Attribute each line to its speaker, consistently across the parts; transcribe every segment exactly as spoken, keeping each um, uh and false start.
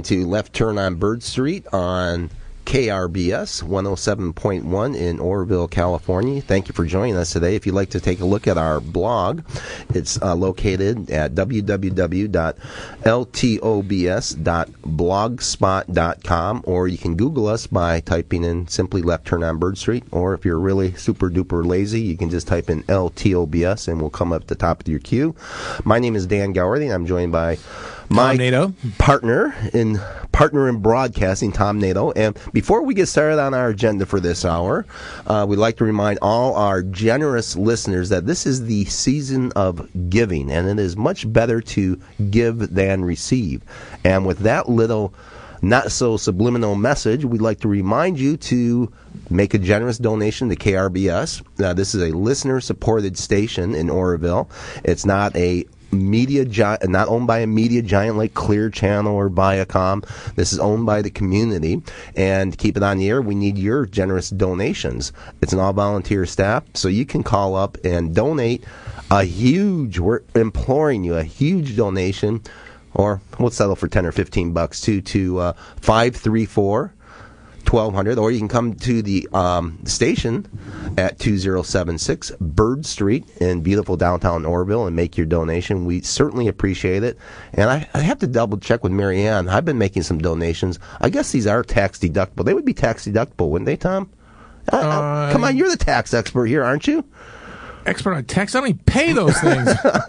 Speaker 1: listening to Left Turn on Bird Street on K R B S one oh seven point one in Oroville, California. Thank you for joining us today. If you'd like to take a look at our blog, it's uh, located at w w w dot l t o b s dot blogspot dot com, or you can Google us by typing in simply Left Turn on Bird Street, or if you're really super duper lazy, you can just type in L T O B S and we'll come up at the top of your queue. My name is Dan Gowerty, and I'm joined by my
Speaker 2: Nato.
Speaker 1: partner in partner in broadcasting, Tom Nato. And before we get started on our agenda for this hour, uh, we'd like to remind all our generous listeners that this is the season of giving, and it is much better to give than receive. And with that little not so subliminal message, we'd like to remind you to make a generous donation to K R B S. Uh, this is a listener-supported station in Oroville. It's not a media giant, not owned by a media giant like Clear Channel or Viacom. This is owned by the community, and to keep it on the air, we need your generous donations. It's an all-volunteer staff, so you can call up and donate a huge, we're imploring you, a huge donation, or we'll settle for ten or fifteen bucks too, to uh, five three four twelve hundred, or you can come to the um, station at two oh seven six Bird Street in beautiful downtown Oroville and make your donation. We certainly appreciate it. And I, I have to double check with Mary Ann. I've been making some donations. I guess these are tax deductible. They would be tax deductible, wouldn't they, Tom? Uh, uh, come on, you're the tax expert here, aren't you?
Speaker 2: Expert on tax? I don't even pay those things.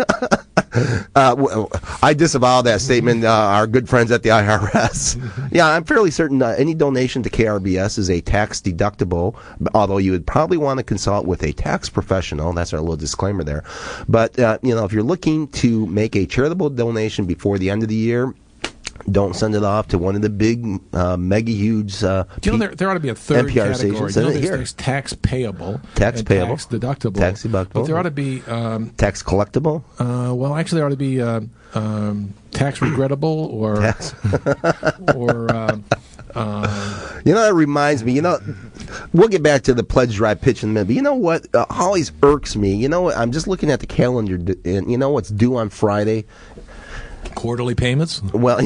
Speaker 1: Uh, well, I disavow that statement. Uh, our good friends at the I R S. Yeah, I'm fairly certain uh, any donation to K R B S is a tax deductible, although you would probably want to consult with a tax professional. That's our little disclaimer there. But, uh, you know, if you're looking to make a charitable donation before the end of the year, don't send it off to one of the big, uh, mega huge. Uh,
Speaker 2: Do you know there, there ought to be a third
Speaker 1: N P R
Speaker 2: category?
Speaker 1: stations.
Speaker 2: You know,
Speaker 1: Send it
Speaker 2: there's,
Speaker 1: here.
Speaker 2: there's tax payable,
Speaker 1: Tax
Speaker 2: and
Speaker 1: payable.
Speaker 2: tax deductible,
Speaker 1: Tax deductible.
Speaker 2: But there ought to be um,
Speaker 1: tax collectible.
Speaker 2: Uh, well, actually, there ought to be uh, um, tax regrettable, or
Speaker 1: Tax.
Speaker 2: or. Uh, uh,
Speaker 1: You know, that reminds me, you know, we'll get back to the pledge drive pitch in a minute, but you know what uh, always irks me? You know what? I'm just looking at the calendar, and you know what's due on Friday?
Speaker 2: quarterly payments?
Speaker 1: Well,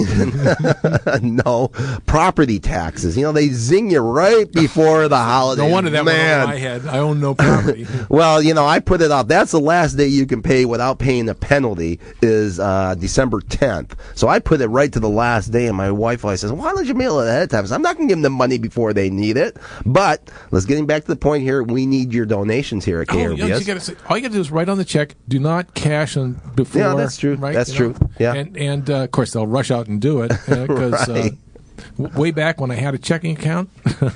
Speaker 1: no, property taxes. You know, they zing you right before the holiday.
Speaker 2: No wonder that
Speaker 1: Man.
Speaker 2: went over my head. I own no property.
Speaker 1: Well, you know, I put it off. That's the last day you can pay without paying a penalty is uh, December tenth. So I put it right to the last day, and my wife always says, why don't you mail it ahead of time? So I'm not going to give them the money before they need it. But let's get back to the point here. We need your donations here at K R B S.
Speaker 2: Oh, you gotta say, all you got to do is write on the check. Do not cash on before.
Speaker 1: Yeah, that's true.
Speaker 2: Right?
Speaker 1: That's
Speaker 2: You
Speaker 1: true.
Speaker 2: know?
Speaker 1: Yeah.
Speaker 2: And, and uh, of course, they'll rush out and do it because
Speaker 1: Right.
Speaker 2: uh, w- way back when I had a checking account, uh-huh.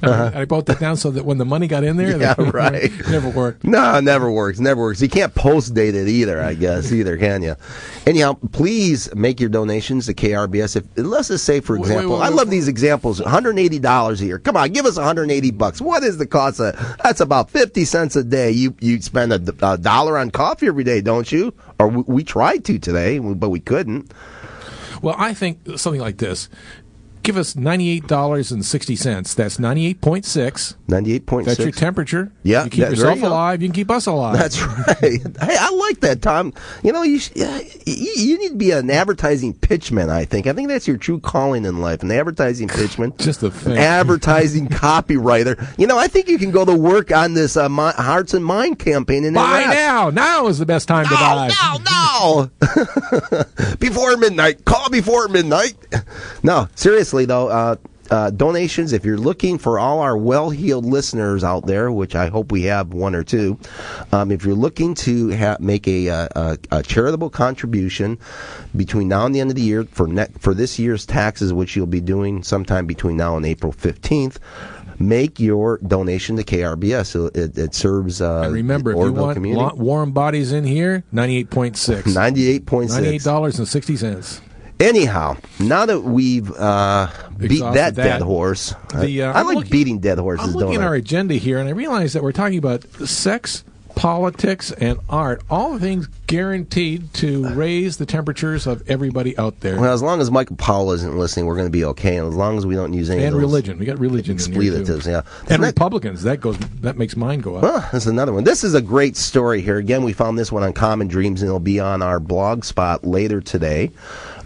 Speaker 2: I wrote that down so that when the money got in there,
Speaker 1: Yeah,
Speaker 2: that
Speaker 1: right.
Speaker 2: it never worked.
Speaker 1: No, it never works. Never works. You can't post date it either, I guess, either, can you? Anyhow, please make your donations to K R B S. If, let's just say, for
Speaker 2: Wait,
Speaker 1: example,
Speaker 2: wait, wait,
Speaker 1: I
Speaker 2: wait.
Speaker 1: love these examples, one hundred eighty dollars a year. Come on, give us one hundred eighty bucks. What is the cost of that's about fifty cents a day. You you spend a, a dollar on coffee every day, don't you? Or we, we tried to today, but we couldn't.
Speaker 2: Well, I think something like this. Give us ninety-eight dollars and sixty cents. That's ninety-eight point six.
Speaker 1: ninety-eight point six.
Speaker 2: That's your temperature.
Speaker 1: Yeah,
Speaker 2: You keep
Speaker 1: that- there
Speaker 2: yourself
Speaker 1: you go.
Speaker 2: alive, you can keep us alive.
Speaker 1: That's right. Hey, I like that, Tom. You know, you, sh- you you need to be an advertising pitchman, I think. I think that's your true calling in life, an advertising pitchman.
Speaker 2: Just a thing.
Speaker 1: Advertising copywriter. You know, I think you can go to work on this uh, Mi- Hearts and Mind campaign. And
Speaker 2: Buy now. Now is the best time to buy.
Speaker 1: No, no, no. Before midnight. Call before midnight. No, seriously, though, uh, uh, donations, if you're looking for all our well-heeled listeners out there, which I hope we have one or two, um, if you're looking to ha- make a, a, a charitable contribution between now and the end of the year for ne- for this year's taxes, which you'll be doing sometime between now and April fifteenth, make your donation to K R B S. It, it, it serves uh,
Speaker 2: And remember,
Speaker 1: the
Speaker 2: if you
Speaker 1: Oroville
Speaker 2: want
Speaker 1: community.
Speaker 2: lo- warm bodies in here, ninety-eight point six.
Speaker 1: ninety-eight point six.
Speaker 2: ninety-eight dollars and sixty cents.
Speaker 1: Anyhow, now that we've uh, beat
Speaker 2: Exhausted
Speaker 1: that,
Speaker 2: that.
Speaker 1: dead horse,
Speaker 2: The, uh,
Speaker 1: I
Speaker 2: I'm
Speaker 1: like
Speaker 2: looking-
Speaker 1: beating dead horses,
Speaker 2: I'm
Speaker 1: don't
Speaker 2: looking at
Speaker 1: I?
Speaker 2: our agenda here, and I realize that we're talking about sex, politics, and art. All the things guaranteed to raise the temperatures of everybody out there.
Speaker 1: Well, as long as Michael Powell isn't listening, we're going to be okay. And as long as we don't use any
Speaker 2: and
Speaker 1: of those
Speaker 2: religion. We got religion in here, too.
Speaker 1: expletives, yeah.
Speaker 2: And
Speaker 1: that-
Speaker 2: Republicans. That goes. That makes mine go up.
Speaker 1: Well, that's another one. This is a great story here. Again, we found this one on Common Dreams, and it'll be on our blog spot later today.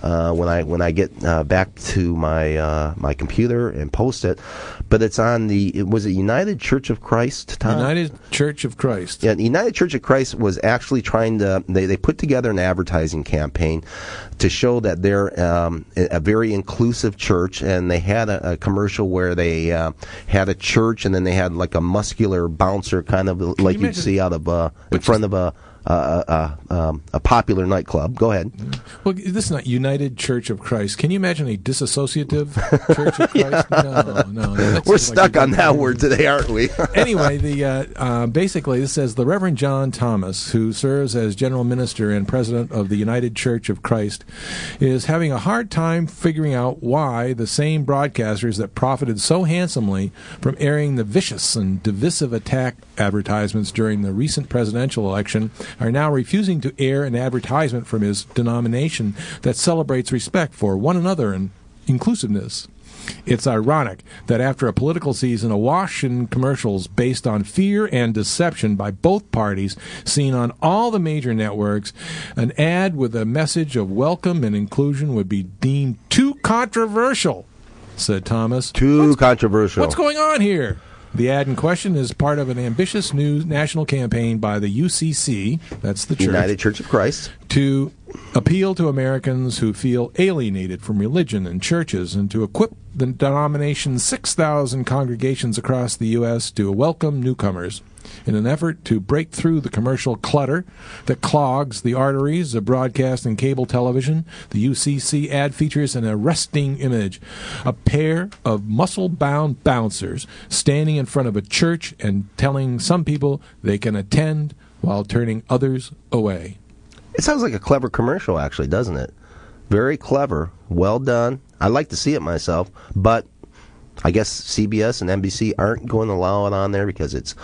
Speaker 1: uh, when I when I get uh, back to my uh, my computer and post it. But it's on the, was it United Church of Christ, Tom?
Speaker 2: United Church of Christ.
Speaker 1: Yeah, the United Church of Christ was actually trying to, they, they put together an advertising campaign to show that they're um, a very inclusive church, and they had a, a commercial where they uh, had a church, and then they had like a muscular bouncer kind of
Speaker 2: Can
Speaker 1: like
Speaker 2: you
Speaker 1: you'd see out of, uh, in front of a, Uh, uh, um, a popular nightclub. Go ahead.
Speaker 2: Well, this is not United Church of Christ. Can you imagine a disassociative Church of Christ?
Speaker 1: Yeah.
Speaker 2: No, no. That
Speaker 1: We're
Speaker 2: seems
Speaker 1: stuck
Speaker 2: like
Speaker 1: on that word today, aren't we?
Speaker 2: Anyway, the uh, uh, basically this says the Reverend John Thomas, who serves as General Minister and President of the United Church of Christ, is having a hard time figuring out why the same broadcasters that profited so handsomely from airing the vicious and divisive attack advertisements during the recent presidential election are now refusing to air an advertisement from his denomination that celebrates respect for one another and inclusiveness. It's ironic that after a political season awash in commercials based on fear and deception by both parties seen on all the major networks, an ad with a message of welcome and inclusion would be deemed too controversial, said Thomas.
Speaker 1: Too
Speaker 2: what's,
Speaker 1: controversial.
Speaker 2: What's going on here? The ad in question is part of an ambitious new national campaign by the U C C, that's the church,
Speaker 1: United Church of Christ,
Speaker 2: to appeal to Americans who feel alienated from religion and churches, and to equip the denomination's six thousand congregations across the U S to welcome newcomers. In an effort to break through the commercial clutter that clogs the arteries of broadcast and cable television, the U C C ad features an arresting image. A pair of muscle-bound bouncers standing in front of a church and telling some people they can attend while turning others away.
Speaker 1: It sounds like a clever commercial, actually, doesn't it? Very clever. Well done. I'd like to see it myself, but I guess C B S and N B C aren't going to allow it on there because it's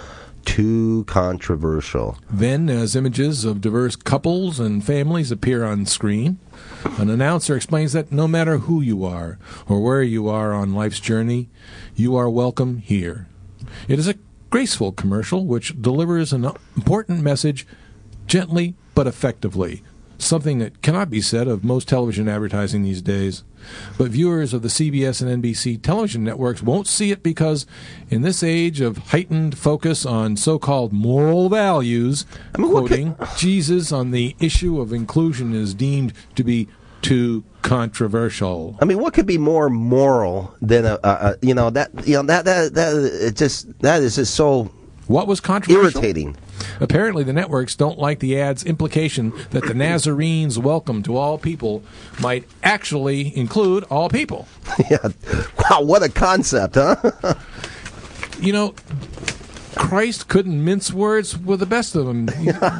Speaker 1: too controversial.
Speaker 2: Then, as images of diverse couples and families appear on screen, an announcer explains that no matter who you are or where you are on life's journey, you are welcome here. It is a graceful commercial which delivers an important message gently but effectively, something that cannot be said of most television advertising these days. But viewers of the C B S and N B C television networks won't see it because, in this age of heightened focus on so-called moral values, I mean, quoting, could... Jesus on the issue of inclusion is deemed to be too controversial.
Speaker 1: I mean, what could be more moral than a, a, a you know that you know that that that it just that is just so
Speaker 2: what was controversial?
Speaker 1: Irritating.
Speaker 2: Apparently, the networks don't like the ad's implication that the Nazarene's welcome to all people might actually include all people.
Speaker 1: Yeah. Wow, what a concept, huh?
Speaker 2: You know, Christ couldn't mince words with the best of them.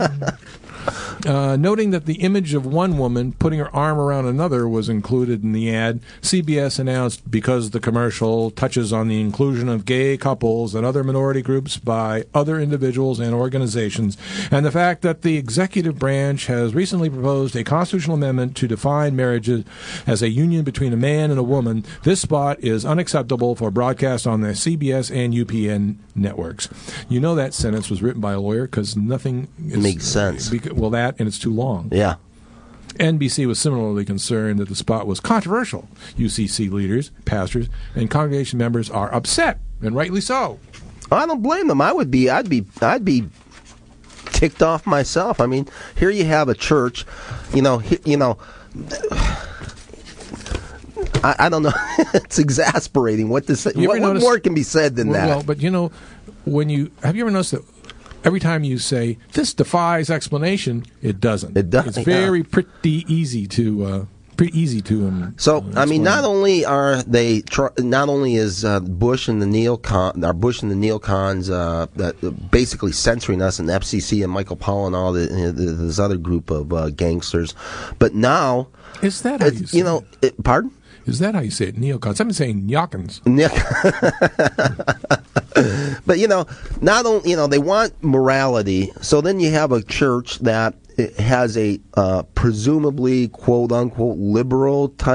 Speaker 2: Uh, noting that the image of one woman putting her arm around another was included in the ad, C B S announced because the commercial touches on the inclusion of gay couples and other minority groups by other individuals and organizations, and the fact that the executive branch has recently proposed a constitutional amendment to define marriage as a union between a man and a woman, this spot is unacceptable for broadcast on the C B S and U P N networks. You know that sentence was written by a lawyer because nothing is,
Speaker 1: makes sense.
Speaker 2: Beca- well, that and it's too long.
Speaker 1: Yeah.
Speaker 2: N B C was similarly concerned that the spot was controversial. U C C leaders, pastors, and congregation members are upset, and rightly so.
Speaker 1: I don't blame them. I would be. I'd be. I'd be ticked off myself. I mean, here you have a church. You know. You know. I, I don't know. It's exasperating. What to say? What, what more can be said than
Speaker 2: well,
Speaker 1: that?
Speaker 2: Well, but you know, when you have you ever noticed that every time you say this defies explanation, it doesn't.
Speaker 1: It doesn't.
Speaker 2: It's very
Speaker 1: yeah.
Speaker 2: pretty easy to. Uh, Pretty easy to um,
Speaker 1: So
Speaker 2: uh,
Speaker 1: I mean, not only are they, tr- not only is uh, Bush and the neocon, are Bush and the neocons uh, that uh, basically censoring us, and the F C C and Michael Powell and all the, uh, this other group of uh, gangsters, but now
Speaker 2: is that how you, say
Speaker 1: you know? It, pardon?
Speaker 2: Is that how you say it? Neocons. I've been saying Nyakans.
Speaker 1: But you know, not only you know they want morality, so then you have a church that has a uh, presumably quote unquote liberal type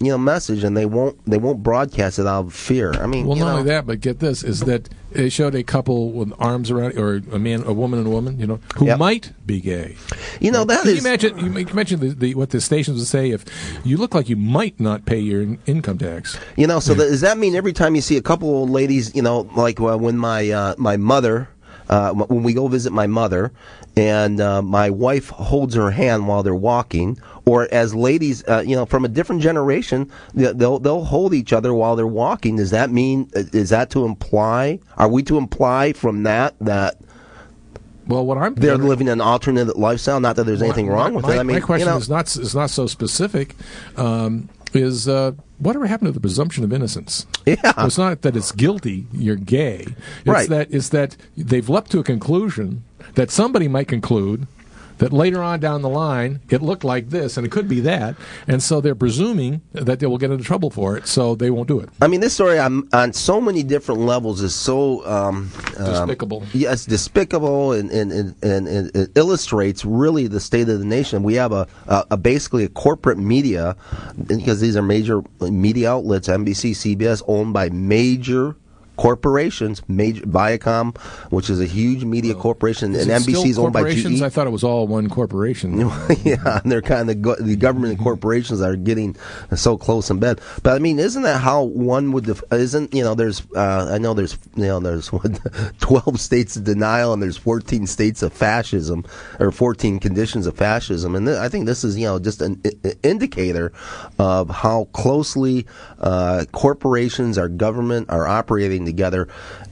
Speaker 1: you know message, and they won't they won't broadcast it out of fear. I mean,
Speaker 2: well,
Speaker 1: you
Speaker 2: not
Speaker 1: know,
Speaker 2: only that, but get this: is that it showed a couple with arms around, or a man, a woman, and a woman, you know, who
Speaker 1: Yep.
Speaker 2: might be gay.
Speaker 1: You know that
Speaker 2: Can
Speaker 1: is.
Speaker 2: you imagine? You can imagine the, the, what the stations would say if you look like you might not pay your in- income tax.
Speaker 1: You know, so that, does that mean every time you see a couple old ladies, you know, like uh, when my uh, my mother, uh, when we go visit my mother, and uh, my wife holds her hand while they're walking, or as ladies, uh, you know, from a different generation, they'll they'll hold each other while they're walking. Does that mean? Is that to imply? Are we to imply from that that?
Speaker 2: Well, what I'm
Speaker 1: they're living an alternate lifestyle. Not that there's
Speaker 2: my,
Speaker 1: anything wrong
Speaker 2: my,
Speaker 1: with
Speaker 2: my,
Speaker 1: it. I mean,
Speaker 2: my question
Speaker 1: you know,
Speaker 2: is not is not so specific. Um, is uh, whatever happened to the presumption of innocence?
Speaker 1: Yeah,
Speaker 2: well, it's not that it's guilty. You're gay. It's
Speaker 1: Right.
Speaker 2: that it's that they've leapt to a conclusion that somebody might conclude that later on down the line it looked like this and it could be that, and so they're presuming that they will get into trouble for it, so they won't do it.
Speaker 1: I mean, this story on, on so many different levels is so um,
Speaker 2: Despicable.
Speaker 1: Um, yes, despicable, and, and, and, and, and it illustrates really the state of the nation. We have a, a, a basically a corporate media, because these are major media outlets, N B C, C B S, owned by major corporations, major Viacom, which is a huge media corporation,
Speaker 2: Is
Speaker 1: and
Speaker 2: it
Speaker 1: N B C is
Speaker 2: still
Speaker 1: owned by G
Speaker 2: corporations?
Speaker 1: E.
Speaker 2: I thought it was all one corporation.
Speaker 1: Yeah, and they're kind of go- the government and corporations are getting so close in bed. But I mean, isn't that how one would? Def- isn't you know? There's uh, I know there's you know there's what, twelve states of denial, and there's fourteen states of fascism, or fourteen conditions of fascism, and th- I think this is you know just an I- indicator of how closely uh, corporations, our government, are operating together.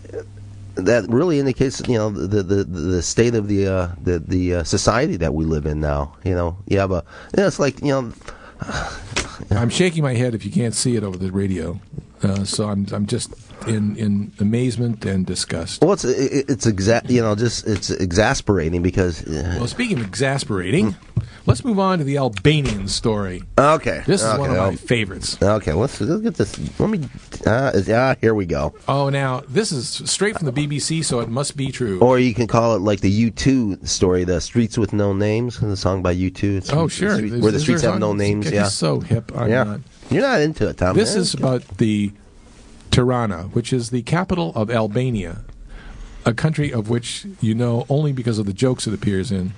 Speaker 1: That really indicates, you know, the the, the state of the uh, the the uh, society that we live in now. You know, you have a, you know, it's like, you know,
Speaker 2: I'm shaking my head if you can't see it over the radio. Uh, so I'm I'm just in, in amazement and disgust.
Speaker 1: well, it's it, it's exa- you know, just it's exasperating because. Uh,
Speaker 2: Well, speaking of exasperating, let's move on to the Albanian story.
Speaker 1: okay,
Speaker 2: This is
Speaker 1: okay,
Speaker 2: one of
Speaker 1: well,
Speaker 2: my favorites.
Speaker 1: Okay, let's let's get this. Let me. Uh, yeah, here we go.
Speaker 2: Oh, now this is straight from the B B C, so it must be true.
Speaker 1: Or you can call it like the U two story, the Streets with No Names, the song by U two. It's,
Speaker 2: oh, sure.
Speaker 1: Street,
Speaker 2: Is-
Speaker 1: where the
Speaker 2: is
Speaker 1: streets
Speaker 2: there a
Speaker 1: have no
Speaker 2: song?
Speaker 1: names.
Speaker 2: It's
Speaker 1: Yeah,
Speaker 2: so hip. I'm
Speaker 1: yeah.
Speaker 2: not.
Speaker 1: You're not into it, Tom.
Speaker 2: This
Speaker 1: Yeah,
Speaker 2: is
Speaker 1: okay.
Speaker 2: about the Tirana, which is the capital of Albania, a country of which you know only because of the jokes it appears in.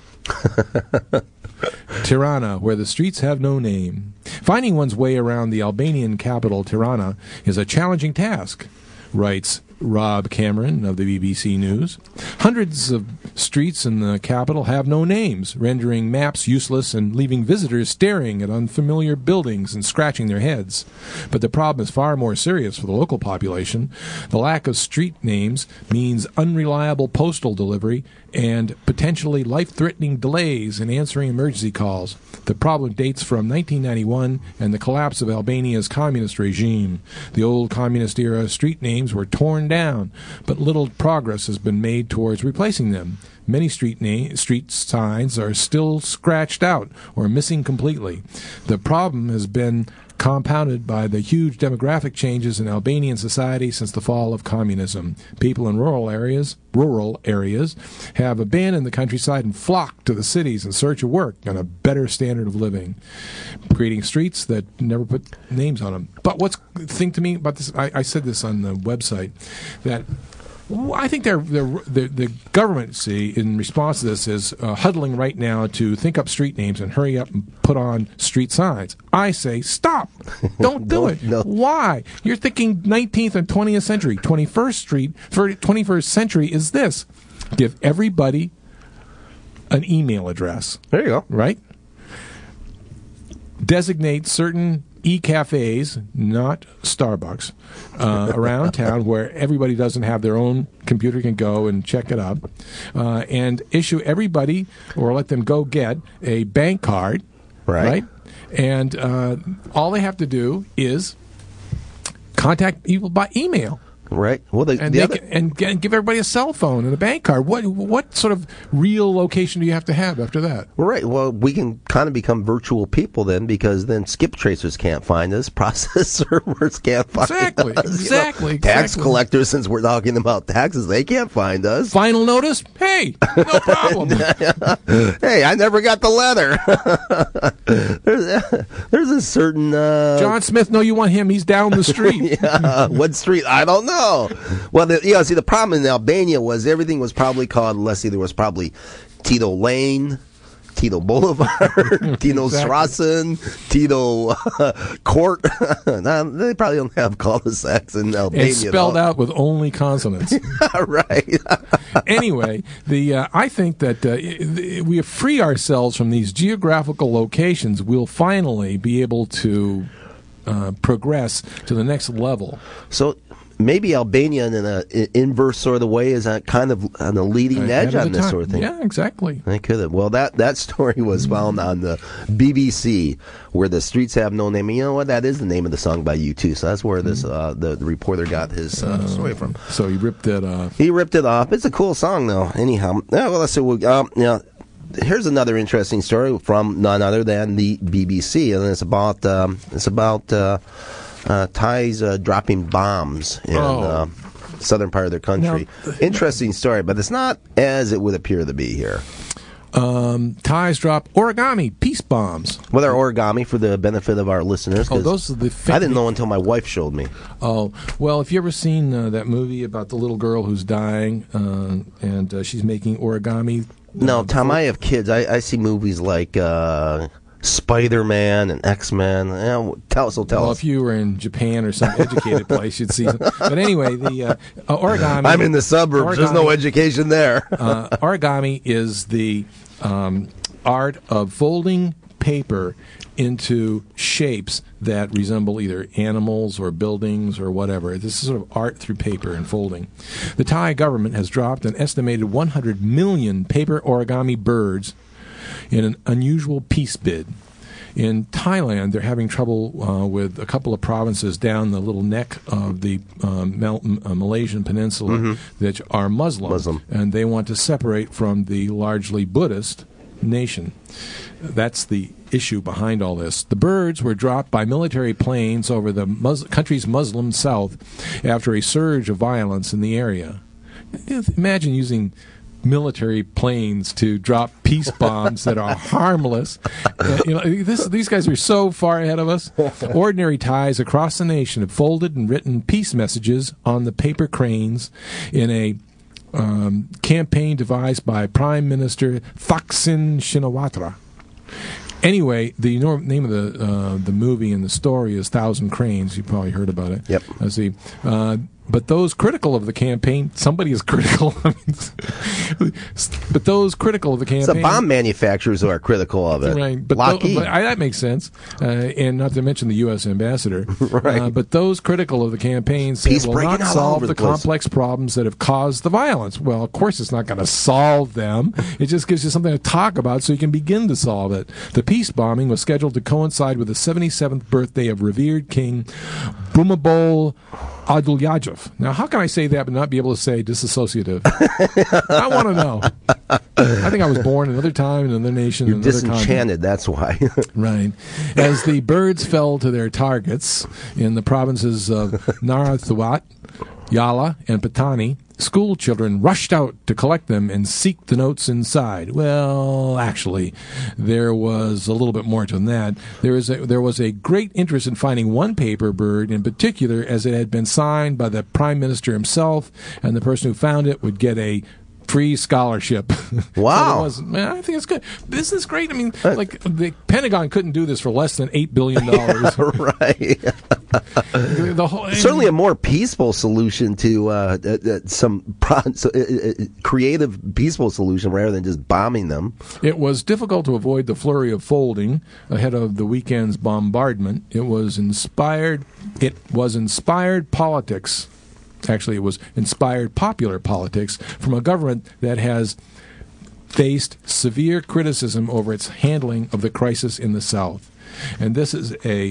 Speaker 2: Tirana, where the streets have no name. Finding one's way around the Albanian capital, Tirana, is a challenging task, writes Rob Cameron of the B B C News. Hundreds of streets in the capital have no names, rendering maps useless and leaving visitors staring at unfamiliar buildings and scratching their heads. But the problem is far more serious for the local population. The lack of street names means unreliable postal delivery and potentially life-threatening delays in answering emergency calls. The problem dates from nineteen ninety-one and the collapse of Albania's communist regime. The old communist-era street names were torn down, but little progress has been made towards replacing them. Many street na- street signs are still scratched out or missing completely. The problem has been compounded by the huge demographic changes in Albanian society since the fall of communism. People in rural areas, rural areas, have abandoned the countryside and flocked to the cities in search of work and a better standard of living, creating streets that never put names on them. But what's the thing to me about this? I, I said this on the website that. I think they're, they're, the the government, see, in response to this, is uh, huddling right now to think up street names and hurry up and put on street signs. I say, stop. Don't do
Speaker 1: No,
Speaker 2: it.
Speaker 1: no.
Speaker 2: Why? You're thinking nineteenth and twentieth century. twenty-first street, for twenty-first century is this. Give everybody an email address,
Speaker 1: There you go.
Speaker 2: right? Designate certain e-cafes, not Starbucks, uh, around town where everybody doesn't have their own computer, can go and check it up, uh, and issue everybody or let them go get a bank card,
Speaker 1: Right.
Speaker 2: right? And uh, all they have to do is contact people by email.
Speaker 1: Right. Well, the,
Speaker 2: and,
Speaker 1: the
Speaker 2: they
Speaker 1: other...
Speaker 2: can, and, and give everybody a cell phone and a bank card. What what sort of real location do you have to have after that?
Speaker 1: Right. Well, we can kind of become virtual people then, because then skip tracers can't find us, process servers can't find
Speaker 2: exactly,
Speaker 1: us.
Speaker 2: Exactly.
Speaker 1: You know,
Speaker 2: Exactly.
Speaker 1: Tax collectors, since we're talking about taxes, they can't find us.
Speaker 2: Final notice? Hey, no problem.
Speaker 1: Hey, I never got the letter. there's, a, there's a certain uh,
Speaker 2: John Smith. No, you want him? He's down the street.
Speaker 1: Yeah, what street? I don't know. Well, the, you know, see, the problem in Albania was everything was probably called, let's see, there was probably Tito Lane, Tito Boulevard, Tito Strassen, Tito uh, Court. Now, they probably don't have cul-de-sacs in Albania.
Speaker 2: It's spelled out with only consonants.
Speaker 1: Right.
Speaker 2: Anyway, the uh, I think that uh, we free ourselves from these geographical locations, we'll finally be able to uh, progress to the next level.
Speaker 1: So maybe Albania, in an inverse sort of way, is a kind of on the leading edge on this
Speaker 2: time.
Speaker 1: sort of thing.
Speaker 2: Yeah, exactly.
Speaker 1: They could have. Well, that, that story was found on the B B C, where the streets have no name. And you know what? That is the name of the song by U two. So that's where this uh, the, the reporter got his uh, uh, story from.
Speaker 2: So he ripped it off.
Speaker 1: He ripped it off. It's a cool song, though. Anyhow, yeah, well, let's see. We'll, um, you know, here's another interesting story from none other than the B B C, and it's about um, it's about. Uh, Uh, Thais uh, dropping bombs in
Speaker 2: oh.
Speaker 1: uh, southern part of their country. Now, interesting story, but it's not as it would appear to be here.
Speaker 2: Um, Thais drop origami peace bombs.
Speaker 1: Well, they're origami for the benefit of our listeners.
Speaker 2: Oh, those are the. Fa-
Speaker 1: I didn't know until my wife showed me.
Speaker 2: Oh, well, have you ever seen uh, that movie about the little girl who's dying uh, and uh, she's making origami?
Speaker 1: No,
Speaker 2: uh,
Speaker 1: Tom, I have kids. I, I see movies like Uh, Spider-Man and X-Men. Yeah, tell us, so tell
Speaker 2: well,
Speaker 1: us.
Speaker 2: if you were in Japan or some educated place, you'd see. Some. But anyway, the uh, uh, origami.
Speaker 1: I'm in the suburbs.
Speaker 2: Origami,
Speaker 1: There's no education there.
Speaker 2: uh, origami is the um, art of folding paper into shapes that resemble either animals or buildings or whatever. This is sort of art through paper and folding. The Thai government has dropped an estimated one hundred million paper origami birds in an unusual peace bid. In Thailand, they're having trouble uh, with a couple of provinces down the little neck of the um, Mal- uh, Malaysian peninsula mm-hmm. that are Muslim,
Speaker 1: Muslim,
Speaker 2: and they want to separate from the largely Buddhist nation. That's the issue behind all this. The birds were dropped by military planes over the Mus- country's Muslim south after a surge of violence in the area. Imagine using military planes to drop peace bombs that are harmless. Uh, you know, this, these guys are so far ahead of us. Ordinary Thais across the nation have folded and written peace messages on the paper cranes in a um, campaign devised by Prime Minister Thaksin Shinawatra. Anyway, the name of the uh, the movie and the story is Thousand Cranes. You probably heard about it.
Speaker 1: Yep.
Speaker 2: I see. Uh, but those critical of the campaign, somebody is critical. But those critical of the campaign,
Speaker 1: it's the bomb manufacturers who are critical of it.
Speaker 2: Right. But,
Speaker 1: Lockheed.
Speaker 2: Th- but I, that makes sense, uh, and not to mention the U S ambassador.
Speaker 1: Right.
Speaker 2: Uh, but those critical of the campaign say
Speaker 1: Peace
Speaker 2: will
Speaker 1: breaking
Speaker 2: not
Speaker 1: all
Speaker 2: solve
Speaker 1: over
Speaker 2: the,
Speaker 1: the place.
Speaker 2: complex problems that have caused the violence. Well, of course, it's not going to solve them. It just gives you something to talk about so you can begin to solve it. The peace bombing was scheduled to coincide with the seventy-seventh birthday of revered King Bhumibol Adulyadej. Now, how can I say that but not be able to say disassociative? I want to know. I think I was born another time in another nation.
Speaker 1: You're
Speaker 2: another
Speaker 1: disenchanted,
Speaker 2: continent.
Speaker 1: that's why.
Speaker 2: Right. As the birds fell to their targets in the provinces of Narathiwat, Yala, and Patani, school children rushed out to collect them and seek the notes inside. Well, actually, there was a little bit more to that. There is a, there was a great interest in finding one paper bird in particular, as it had been signed by the Prime Minister himself, and the person who found it would get a free scholarship.
Speaker 1: Wow.
Speaker 2: So it was, man, I think it's good. This is great. I mean, like, the Pentagon couldn't do this for less than eight billion dollars.
Speaker 1: Right.
Speaker 2: the, the whole,
Speaker 1: Certainly a more peaceful solution to uh, uh, uh, some pro- so, uh, uh, creative, peaceful solution rather than just bombing them.
Speaker 2: It was difficult to avoid the flurry of folding ahead of the weekend's bombardment. It was inspired. It was inspired politics. Actually, it was inspired popular politics from a government that has faced severe criticism over its handling of the crisis in the South. And this is a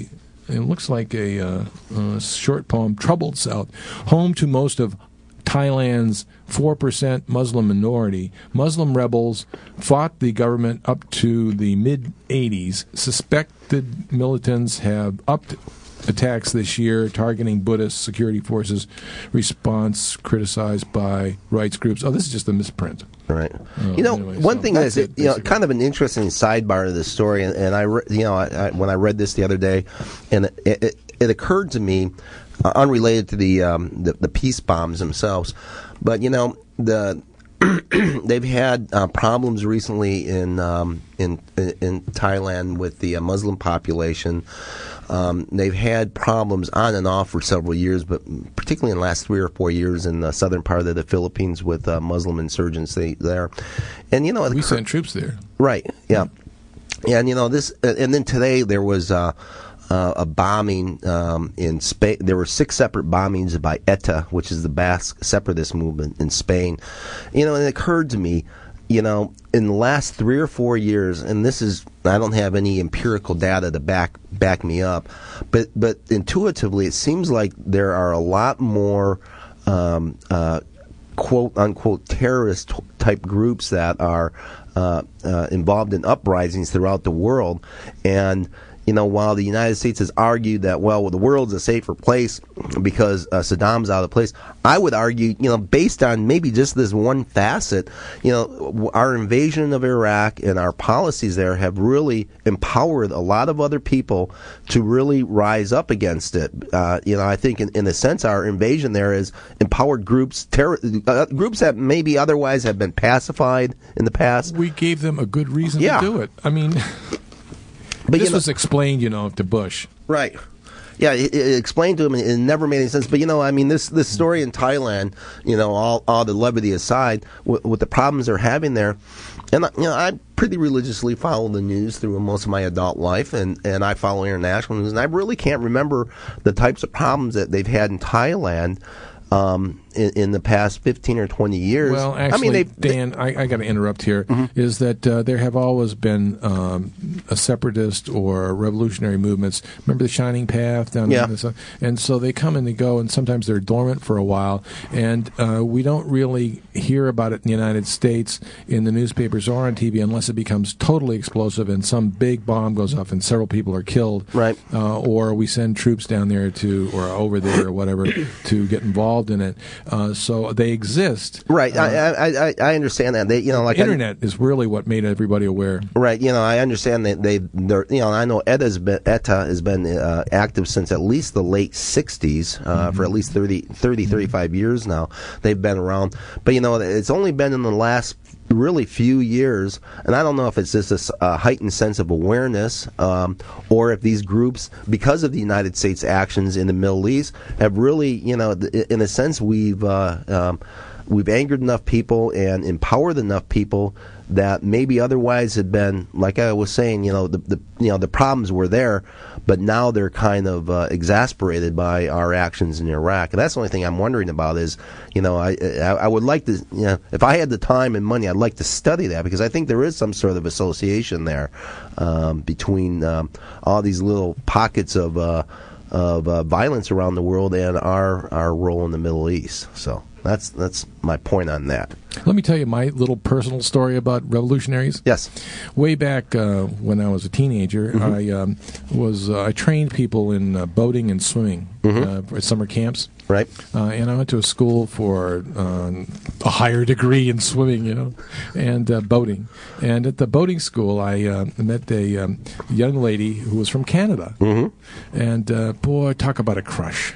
Speaker 2: it looks like a, uh, a short poem, Troubled South, home to most of Thailand's four percent Muslim minority. Muslim rebels fought the government up to the mid-eighties. Suspected militants have upped attacks this year targeting Buddhist security forces. Response criticized by rights groups. Oh, this is just a misprint.
Speaker 1: Right.
Speaker 2: Oh,
Speaker 1: you know,
Speaker 2: anyway,
Speaker 1: one
Speaker 2: so
Speaker 1: thing
Speaker 2: that's
Speaker 1: that's
Speaker 2: it,
Speaker 1: you know
Speaker 2: basically.
Speaker 1: kind of an interesting sidebar to this story, and, and I, re- you know, I, I, when I read this the other day, and it, it, it occurred to me, uh, unrelated to the, um, the the peace bombs themselves, but you know the. They've had uh, problems recently in, um, in in in Thailand with the uh, Muslim population. Um, they've had problems on and off for several years, but particularly in the last three or four years in the southern part of the Philippines with uh, Muslim insurgents there. And you know,
Speaker 2: We sent troops there.
Speaker 1: right? Yeah, and you know this, and then today there was. Uh, Uh, a bombing um, in Spain. There were six separate bombings by E T A, which is the Basque separatist movement in Spain. You know, and it occurred to me, you know, in the last three or four years, and this is, I don't have any empirical data to back back me up, but but intuitively, it seems like there are a lot more um, uh, quote unquote terrorist type groups that are uh, uh, involved in uprisings throughout the world, and. You know, while the United States has argued that, well, the world's a safer place because uh, Saddam's out of place, I would argue, you know, based on maybe just this one facet, you know, our invasion of Iraq and our policies there have really empowered a lot of other people to really rise up against it. Uh, you know, I think in, in a sense, our invasion there has empowered groups, terror, uh, groups that maybe otherwise have been pacified in the past.
Speaker 2: We gave them a good reason
Speaker 1: Yeah.
Speaker 2: to do it. I mean...
Speaker 1: But,
Speaker 2: this
Speaker 1: you know,
Speaker 2: was explained, you know, to Bush.
Speaker 1: Right. Yeah, it, it explained to him, and it never made any sense. But, you know, I mean, this, this story in Thailand, you know, all, all the levity aside, with, with the problems they're having there, and, you know, I pretty religiously follow the news through most of my adult life, and, and I follow international news, and I really can't remember the types of problems that they've had in Thailand um, in, in the past fifteen or twenty years.
Speaker 2: Well, actually,
Speaker 1: I mean, they've,
Speaker 2: Dan, I, I got to interrupt here.
Speaker 1: Mm-hmm.
Speaker 2: Is that uh, there have always been um, a separatist or revolutionary movements. Remember the Shining Path down
Speaker 1: Yeah.
Speaker 2: in the, and so they come and they go, and sometimes they're dormant for a while, and uh, we don't really hear about it in the United States in the newspapers or on T V unless it becomes totally explosive and some big bomb goes off and several people are killed.
Speaker 1: Right.
Speaker 2: Uh, or we send troops down there to, or over there or whatever, to get involved in it. Uh, so they exist.
Speaker 1: Right,
Speaker 2: Uh,
Speaker 1: I, I I understand that. They, you know, like I-
Speaker 2: Internet is really what made everybody aware.
Speaker 1: Right, you know, I understand that they, they're, you know, I know E T A's been, E T A has been uh, active since at least the late sixties, uh, mm-hmm. for at least thirty, thirty, thirty-five years now. They've been around, but you know, it's only been in the last really few years, and I don't know if it's just a, a heightened sense of awareness, um, or if these groups, because of the United States actions in the Middle East, have really, you know, in a sense, we've uh, um, we've angered enough people and empowered enough people that maybe otherwise had been, like I was saying, you know, the, the you know the problems were there, but now they're kind of uh, exasperated by our actions in Iraq. And that's the only thing I'm wondering about is, you know, I, I I would like to, you know, if I had the time and money, I'd like to study that, because I think there is some sort of association there um, between um, all these little pockets of uh, of uh, violence around the world and our our role in the Middle East. So that's that's my point on that.
Speaker 2: Let me tell you my little personal story about revolutionaries.
Speaker 1: Yes.
Speaker 2: Way back uh, when I was a teenager,
Speaker 1: Mm-hmm.
Speaker 2: I um, was uh, I trained people in uh, boating and swimming
Speaker 1: Mm-hmm.
Speaker 2: uh, at summer camps.
Speaker 1: Right.
Speaker 2: Uh, and I went to a school for um, a higher degree in swimming, you know, and uh, boating. And at the boating school, I uh, met a um, young lady who was from Canada.
Speaker 1: Mm-hmm.
Speaker 2: And uh, boy, talk about a crush.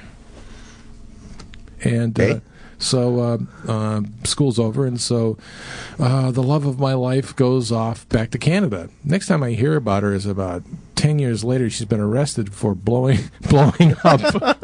Speaker 2: And
Speaker 1: Hey.
Speaker 2: uh, so uh, uh, school's over, and so uh, the love of my life goes off back to Canada. Next time I hear about her is about ten years later. She's been arrested for blowing blowing up.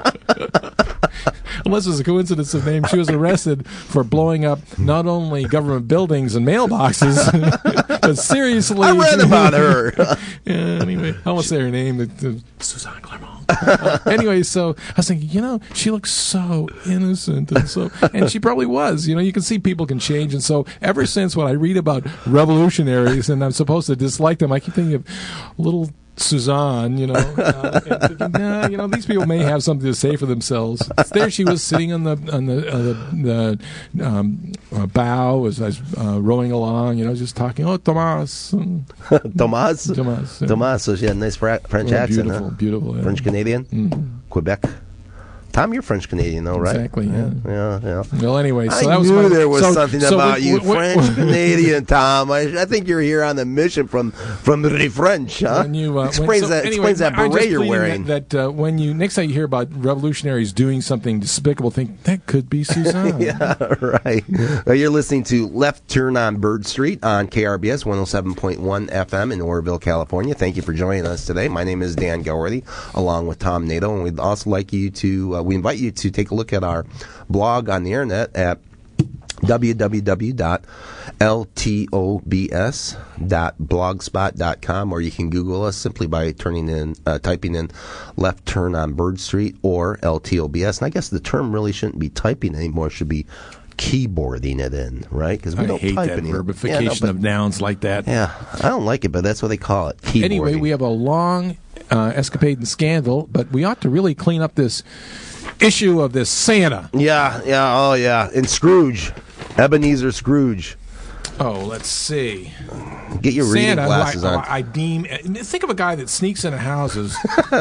Speaker 2: Unless it's a coincidence of name, she was arrested for blowing up not only government buildings and mailboxes, but seriously,
Speaker 1: I read about her.
Speaker 2: yeah, anyway, I won't say her name. It, it, Suzanne Clermont. Uh, anyway, so I was thinking, you know, she looks so innocent, and so, and she probably was. You know, you can see people can change, and so ever since when I read about revolutionaries and I'm supposed to dislike them, I keep thinking of little Suzanne, you know, uh, and thinking, nah, you know, these people may have something to say for themselves. There she was sitting on the on the uh, the, the um, uh, bow as I was uh, rowing along, you know, just talking. Oh, Tomas,
Speaker 1: Tomas,
Speaker 2: Tomas, yeah.
Speaker 1: Tomas. So she had a nice French
Speaker 2: Oh,
Speaker 1: accent,
Speaker 2: beautiful,
Speaker 1: huh?
Speaker 2: beautiful, yeah.
Speaker 1: French Canadian,
Speaker 2: Mhm.
Speaker 1: Quebec. Tom, you're French Canadian, though, right?
Speaker 2: Exactly, yeah.
Speaker 1: yeah, yeah.
Speaker 2: Well, anyway, so
Speaker 1: I
Speaker 2: that was
Speaker 1: knew
Speaker 2: my,
Speaker 1: there was
Speaker 2: so,
Speaker 1: something
Speaker 2: so
Speaker 1: about
Speaker 2: we,
Speaker 1: you,
Speaker 2: we, we,
Speaker 1: French Canadian, Tom. I, I think you're here on a mission from from the French, huh?
Speaker 2: When you, uh,
Speaker 1: explains
Speaker 2: when, so
Speaker 1: that
Speaker 2: anyway,
Speaker 1: explains that
Speaker 2: I'm just
Speaker 1: beret you're
Speaker 2: pleading
Speaker 1: wearing.
Speaker 2: That, that uh, when you next time you hear about revolutionaries doing something despicable, think that could be Suzanne.
Speaker 1: Yeah, right. Well, you're listening to Left Turn on Bird Street on K R B S one oh seven point one F M in Oroville, California. Thank you for joining us today. My name is Dan Gelworthy, along with Tom Nato, and we'd also like you to uh, we invite you to take a look at our blog on the internet at w w w dot l t o b s dot blogspot dot com, or you can Google us simply by turning in, uh, typing in Left Turn on Bird Street or L T O B S. And I guess the term really shouldn't be typing anymore; it should be keyboarding it in, right? Because we
Speaker 2: I
Speaker 1: don't
Speaker 2: hate
Speaker 1: type
Speaker 2: that
Speaker 1: any
Speaker 2: verbification
Speaker 1: yeah, no, but,
Speaker 2: of nouns like that.
Speaker 1: Yeah, I don't like it, but that's what they call it. Keyboarding.
Speaker 2: Anyway, we have a long uh, escapade and scandal, but we ought to really clean up this issue of this Santa.
Speaker 1: Yeah, yeah, oh yeah, and Scrooge, Ebenezer Scrooge.
Speaker 2: Oh, let's see.
Speaker 1: Get your reading
Speaker 2: Santa,
Speaker 1: glasses
Speaker 2: who I,
Speaker 1: on.
Speaker 2: I deem. Think of a guy that sneaks into houses.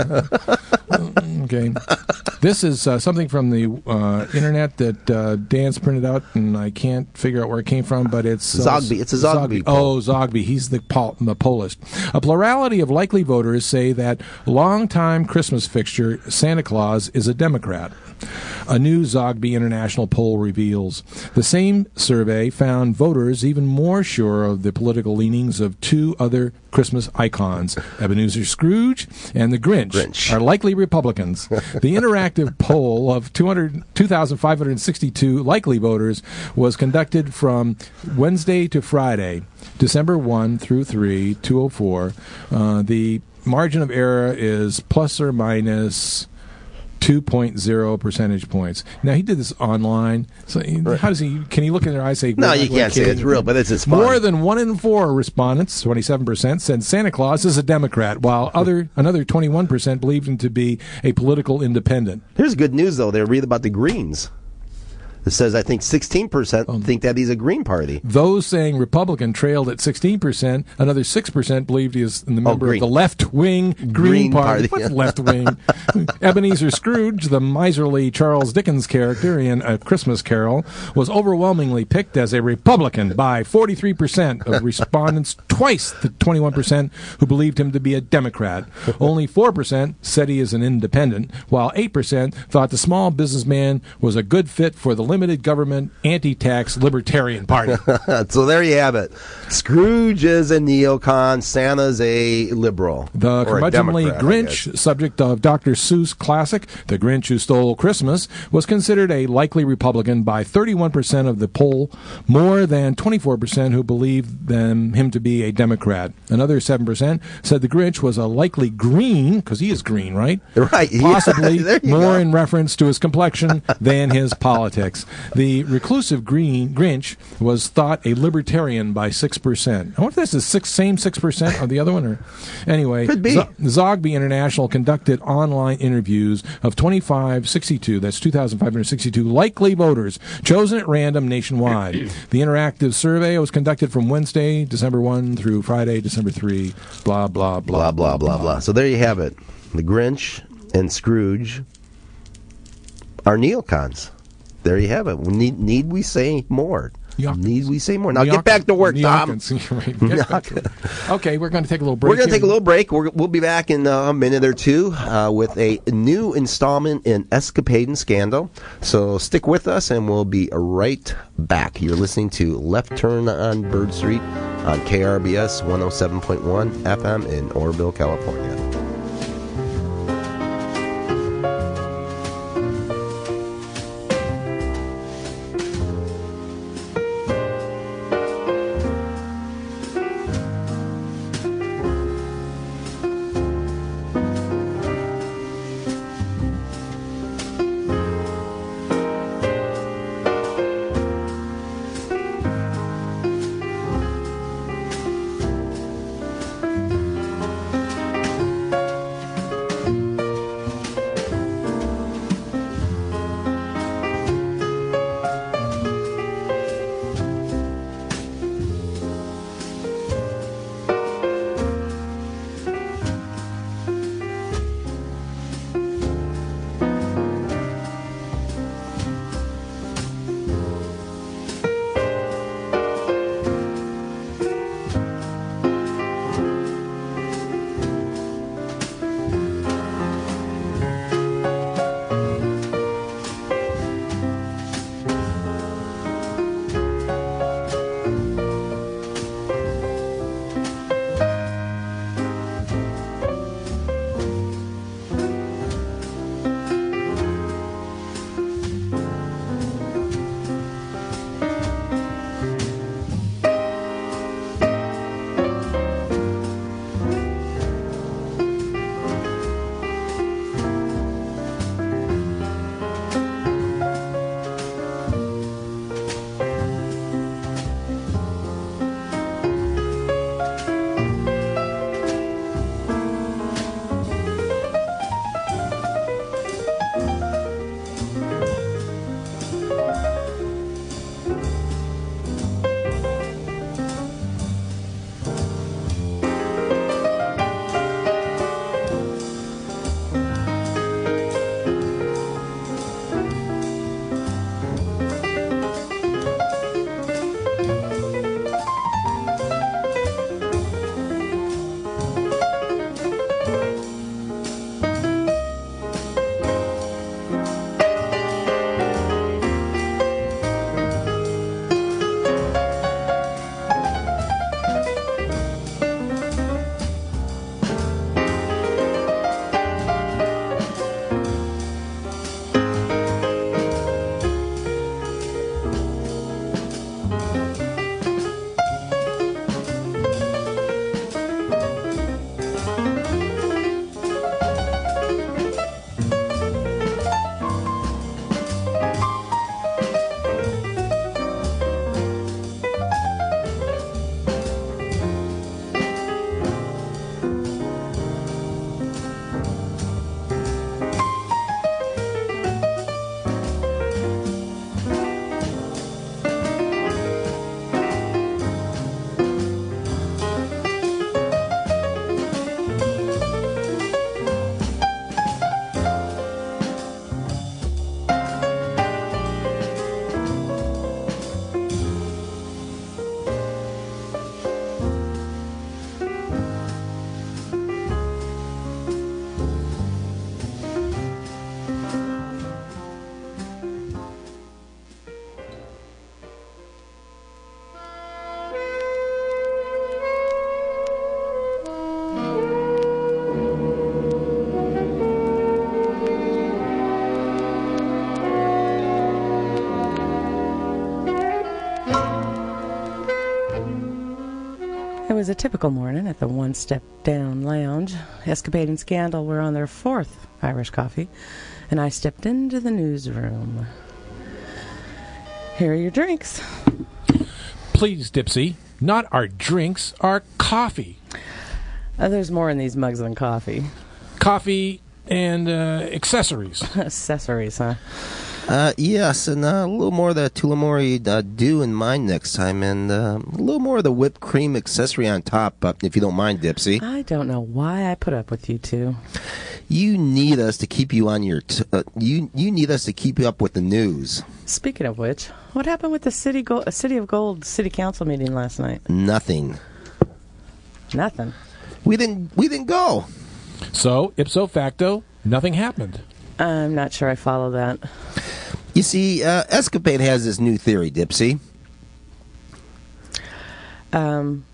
Speaker 2: Okay, this is uh, something from the uh, internet that uh, Dan's printed out, and I can't figure out where it came from. But it's uh,
Speaker 1: Zogby. It's a Zogby.
Speaker 2: Oh, Zogby. He's the, pol- the pollist. A plurality of likely voters say that longtime Christmas fixture Santa Claus is a Democrat. A new Zogby International poll reveals. The same survey found voters even more sure of the political leanings of two other Christmas icons, Ebenezer Scrooge and the Grinch,
Speaker 1: Grinch.
Speaker 2: are likely Republicans. The interactive poll of two hundred, two thousand five hundred sixty-two likely voters was conducted from Wednesday to Friday, December first through three, two oh four. Uh, the margin of error is plus or minus two point oh percentage points. Now, he did this online. So he,
Speaker 1: Right.
Speaker 2: how does he, can he look in their eyes and say,
Speaker 1: No,
Speaker 2: "We're
Speaker 1: you
Speaker 2: not- we're
Speaker 1: can't say
Speaker 2: kidding"?
Speaker 1: it's real, but it's it's fun.
Speaker 2: More than one in four respondents, twenty-seven percent, said Santa Claus is a Democrat, while other another twenty-one percent believed him to be a political independent.
Speaker 1: Here's good news, though. They read about the Greens. It says, I think sixteen percent
Speaker 2: Oh.
Speaker 1: think that he's a Green Party.
Speaker 2: Those saying Republican trailed at sixteen percent. Another six percent believed he is the member
Speaker 1: Green.
Speaker 2: of the left-wing Green,
Speaker 1: Green
Speaker 2: Party.
Speaker 1: Party.
Speaker 2: What's left-wing? Ebenezer Scrooge, the miserly Charles Dickens character in A Christmas Carol, was overwhelmingly picked as a Republican by forty-three percent of respondents, twice the twenty-one percent who believed him to be a Democrat. Only four percent said he is an independent, while eight percent thought the small businessman was a good fit for the limited government, anti-tax Libertarian Party.
Speaker 1: So there you have it. Scrooge is a neocon. Santa's a liberal.
Speaker 2: The
Speaker 1: Or a
Speaker 2: curmudgeonly
Speaker 1: Democrat, I
Speaker 2: Grinch,
Speaker 1: guess.
Speaker 2: subject of Doctor Seuss classic, The Grinch Who Stole Christmas, was considered a likely Republican by thirty-one percent of the poll, more than twenty-four percent who believed them, him to be a Democrat. Another seven percent said the Grinch was a likely Green, because he is green, right?
Speaker 1: Right. yeah,
Speaker 2: Possibly
Speaker 1: there you
Speaker 2: more
Speaker 1: go.
Speaker 2: in reference to his complexion than his politics. The reclusive Green Grinch was thought a libertarian by six percent. I wonder if that's the six, same six percent of the other one. Or anyway,
Speaker 1: Could be.
Speaker 2: Z- Zogby International conducted online interviews of twenty-five sixty-two, that's two thousand five hundred sixty-two likely voters chosen at random nationwide. The interactive survey was conducted from Wednesday, December first through Friday, December third, blah, blah, blah.
Speaker 1: Blah, blah, blah, blah. So there you have it. The Grinch and Scrooge are neocons. There you have it. Need, need we say more?
Speaker 2: Yuck.
Speaker 1: Need we say more? Now
Speaker 2: Neocons.
Speaker 1: get back to work, Tom.
Speaker 2: Neocons. Right. Get back to work. Okay, we're going to take a little break.
Speaker 1: We're going to
Speaker 2: here.
Speaker 1: take a little break. We're, we'll be back in uh, a minute or two uh, with a new installment in Escapade and Scandal. So stick with us, and we'll be right back. You're listening to Left Turn on Bird Street on K R B S one oh seven point one F M in Oroville, California.
Speaker 3: It was a typical morning at the One Step Down Lounge. Escapade and Scandal were on their fourth Irish coffee, and I stepped into the newsroom. Here are your drinks.
Speaker 2: Please, Dipsy, not our drinks, our coffee.
Speaker 3: Uh, there's more in these mugs than coffee.
Speaker 2: Coffee and uh, accessories.
Speaker 3: Accessories, huh?
Speaker 1: Uh, yes, and uh, a little more of the Tullamore uh, do in mine next time, and uh, a little more of the whipped cream accessory on top, uh, if you don't mind, Dipsy.
Speaker 3: I don't know why I put up with you two.
Speaker 1: You need us to keep you on your. T- uh, you you need us to keep you up with the news.
Speaker 3: Speaking of which, what happened with the City Go- City of Gold City Council meeting last night?
Speaker 1: Nothing.
Speaker 3: Nothing.
Speaker 1: We didn't. We didn't go.
Speaker 2: So, ipso facto, nothing happened.
Speaker 3: I'm not sure I follow that.
Speaker 1: You see, uh, Escapade has this new theory, Dipsy.
Speaker 3: Um,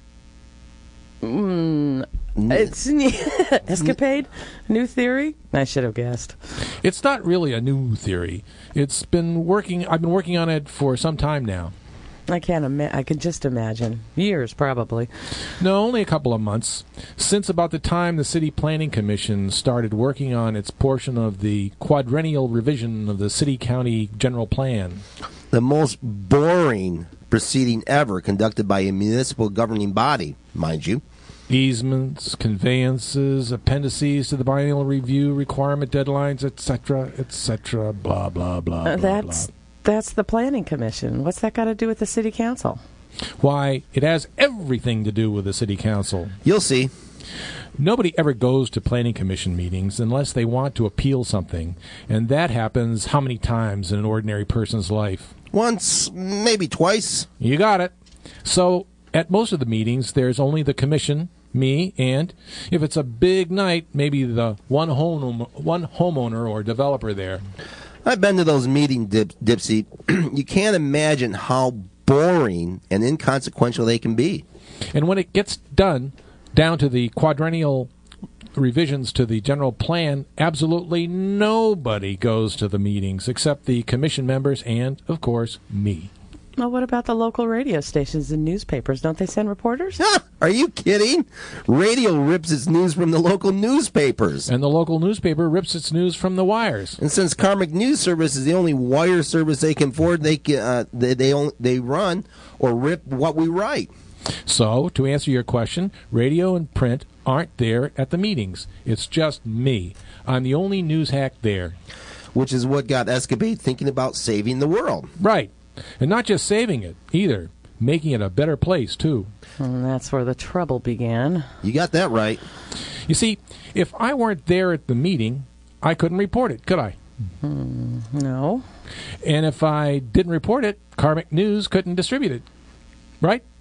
Speaker 3: mm, it's Escapade, new theory. I should have guessed.
Speaker 2: It's not really a new theory. It's been working. I've been working on it for some time now.
Speaker 3: I can't. Ima- I can just imagine years, probably.
Speaker 2: No, only a couple of months. Since about the time the City Planning Commission started working on its portion of the quadrennial revision of the City-County General Plan.
Speaker 1: The most boring proceeding ever conducted by a municipal governing body, mind you.
Speaker 2: Easements, conveyances, appendices to the biennial review, requirement deadlines, et cetera, et cetera, blah, blah, blah,
Speaker 3: Uh,
Speaker 2: blah,
Speaker 3: that's
Speaker 2: blah.
Speaker 3: that's the Planning Commission. What's that got to do with the City Council?
Speaker 2: Why, it has everything to do with the City Council.
Speaker 1: You'll see.
Speaker 2: Nobody ever goes to Planning Commission meetings unless they want to appeal something, and that happens how many times in an ordinary person's life?
Speaker 1: Once, maybe twice.
Speaker 2: You got it. So, at most of the meetings, there's only the commission, me, and, if it's a big night, maybe the one home one homeowner or developer there.
Speaker 1: I've been to those meetings, Dip, Dipsy. You can't imagine how boring and inconsequential they can be.
Speaker 2: And when it gets done, down to the quadrennial revisions to the general plan, absolutely nobody goes to the meetings except the commission members and, of course, me.
Speaker 3: Well, what about the local radio stations and newspapers? Don't they send reporters?
Speaker 1: Are you kidding? Radio rips its news from the local newspapers.
Speaker 2: And the local newspaper rips its news from the wires.
Speaker 1: And since Carmack News Service is the only wire service they can afford, they can, uh, they they, only, they run or rip what we write.
Speaker 2: So, to answer your question, radio and print aren't there at the meetings. It's just me. I'm the only news hack there.
Speaker 1: Which is what got Escapade thinking about saving the world.
Speaker 2: Right. And not just saving it, either. Making it a better place, too.
Speaker 3: And that's where the trouble began.
Speaker 1: You got that right.
Speaker 2: You see, if I weren't there at the meeting, I couldn't report it, could I?
Speaker 3: Hmm, no.
Speaker 2: And if I didn't report it, Carmack News couldn't distribute it. Right?